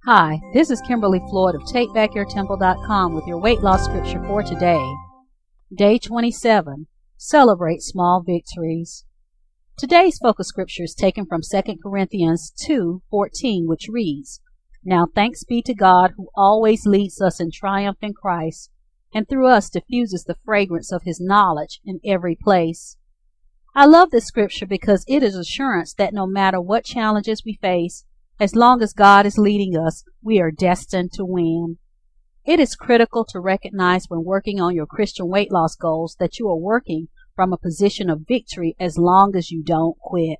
Hi, this is Kimberly Floyd of TakeBackYourTemple.com with your weight loss scripture for today. Day 27. Celebrate small victories. Today's focus scripture is taken from 2 Corinthians 2:14, which reads, "Now thanks be to God who always leads us in triumph in Christ, and through us diffuses the fragrance of his knowledge in every place." I love this scripture because it is assurance that no matter what challenges we face, as long as God is leading us, we are destined to win. It is critical to recognize when working on your Christian weight loss goals that you are working from a position of victory as long as you don't quit.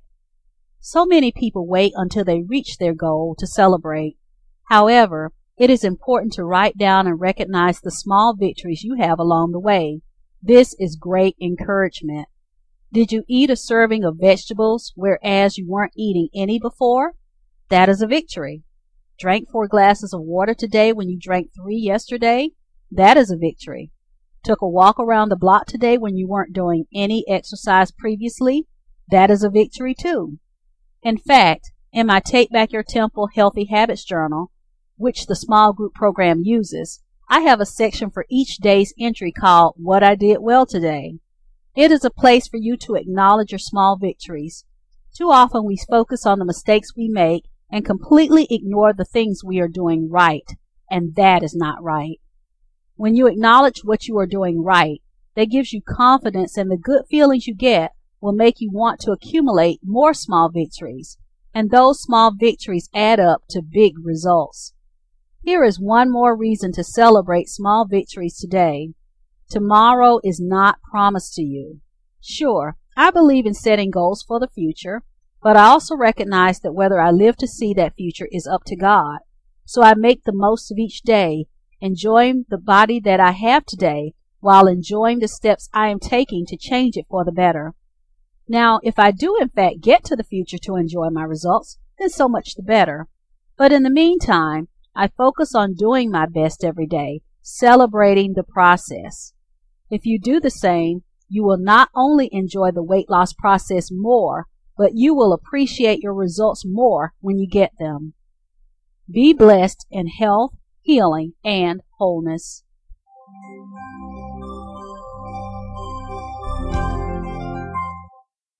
So many people wait until they reach their goal to celebrate. However, it is important to write down and recognize the small victories you have along the way. This is great encouragement. Did you eat a serving of vegetables whereas you weren't eating any before? That is a victory. Drank 4 glasses of water today when you drank 3 yesterday? That is a victory. Took a walk around the block today when you weren't doing any exercise previously? That is a victory too. In fact, in my Take Back Your Temple Healthy Habits Journal, which the small group program uses, I have a section for each day's entry called What I Did Well Today. It is a place for you to acknowledge your small victories. Too often we focus on the mistakes we make and completely ignore the things we are doing right, and that is not right. When you acknowledge what you are doing right, that gives you confidence, and the good feelings you get will make you want to accumulate more small victories, and those small victories add up to big results. Here is one more reason to celebrate small victories today. Tomorrow is not promised to you. Sure, I believe in setting goals for the future, but I also recognize that whether I live to see that future is up to God. So I make the most of each day, enjoying the body that I have today while enjoying the steps I am taking to change it for the better. Now, if I do in fact get to the future to enjoy my results, then so much the better. But in the meantime, I focus on doing my best every day, celebrating the process. If you do the same, you will not only enjoy the weight loss process more, but you will appreciate your results more when you get them. Be blessed in health, healing, and wholeness.